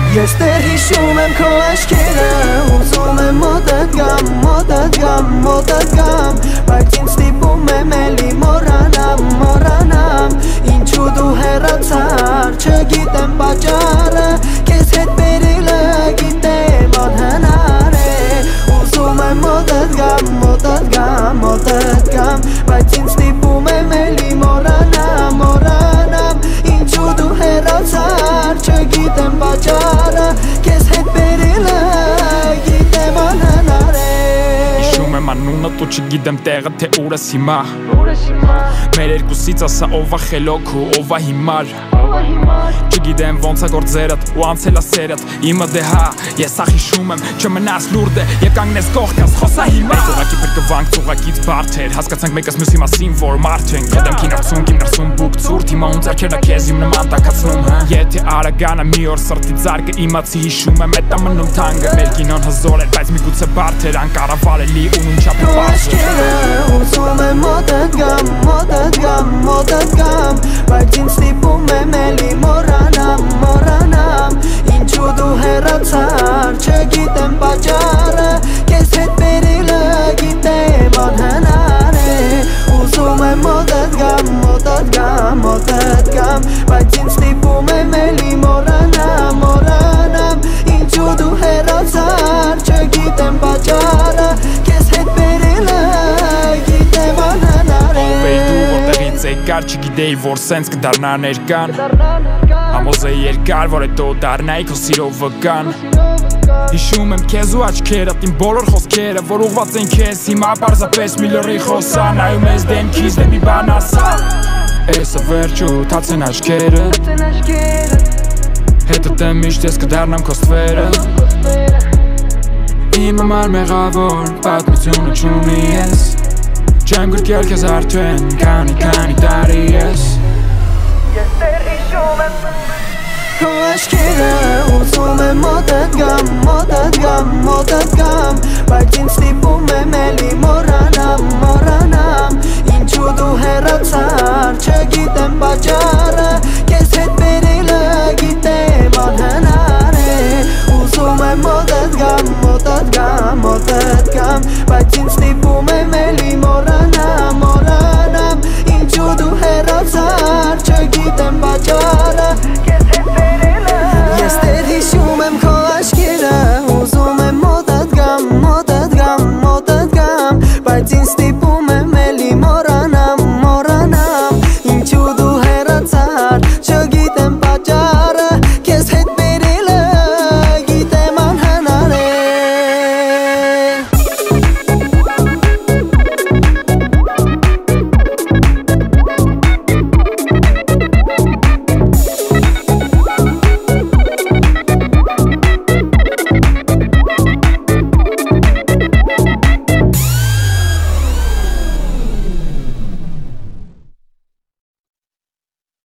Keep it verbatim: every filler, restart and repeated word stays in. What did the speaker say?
Ես դեռ հիշում եմ քո աչքերը, ուզում եմ մոտդ գամ, մոտդ գամ, մոտդ գամ, բայց ինձ ստիպում եմ էլի մոռանամ, մոռանամ, ինչու դու հեռացար, չգիտեմ պատճառը, քեզ հետ բերելը գիտեմ անհնար է, ուզում եմ մոտդ գամ, մոտդ գամ, մոտդ գամ, բայց ինձ ստիպում եմ էլի մոռանամ, մոռանամ, ինչու դու հեռացար, չգիտեմ պատճառը, քեզ հետ բերելը գիտեմ անհնար է։ Հիշում եմ անունդ ու չգիտեմ տեղը թե ուր ես հիմա, մեր երկուսից ասա ով ա խելոք ու ով ա հիմար, չգիտեմ ոնց ա գործերդ ու անցել ա սերդ, իմը դե հա, ես ա հիշում եմ, չմնաս լուրդ է, եկ կանգնես կողքս, խոսա հիմա։ Այս ուղակի փրկվանք ծուղակից բարդեր, հասկացանք մեկս մյուսի մասին, որ մարդ ենք, հետեմքի նրցում, իմ նրցում բուկ ցուրտ, հիմա ում ձեռքերն ա քեզ իմ նման տաքացնում, եթե արագանը մի օր սրտի ձարկը իմացի հիշում եմ, էդ ա մնում թանկը, մեր կինոն հզոր էր, բայց միգուցե բարդ էր, անկառավարելի ու նույնչափ բարձր։ Ուզում եմ մոտդ գամ, մոտդ գամ, մոտդ գամ, բայց ինձ ստիպում եմ էլի մոռանամ, մոռանամ, ինչու դու հեռացար, չգիտեմ պատճառը, քեզ հետ բերելը գիտեմ անհնար է, ուզում եմ մոտդ գամ, մոտդ գամ, մոտդ գամ, բայց ինձ ստիպում եմ էլի մոռանամ, մոռանամ, ինչու դու հեռացար, չգիտեմ պատճառը, քեզ հետ բերելը գիտեմ անհնար է։ Ով էի դու, որտեղից եկար, չգիտեի, որ սենց կդառնա ներկան, համոզեի երկար, որ հետո դառնայի քո սիրով վկան, հիշում եմ քեզ ու աչքերդ, իմ բոլոր խոսքերը, որ ուղված են քեզ, հիմա պարզապես մի լրի խոսա, նայում ես դեմքիս դեպի բան ասա, էսը վերջը թաց են աչքերը, հետդ եմ միշտ ես կդառնամ քո ստվերը, իմ համար մեղավոր պատմությունը չունի ես, չեմ գրկել քեզ արդեն, քանի քանի տարի ես, ես դեռ հիշում եմ քո աչքերը, ուզում եմ մոտդ գամ, մոտդ գամ, մոտդ գամ, բայց ինձ ստիպում եմ էլի մոռանամ, մոռանամ, ինչու դու հեռացար, չգիտեմ պատճառը,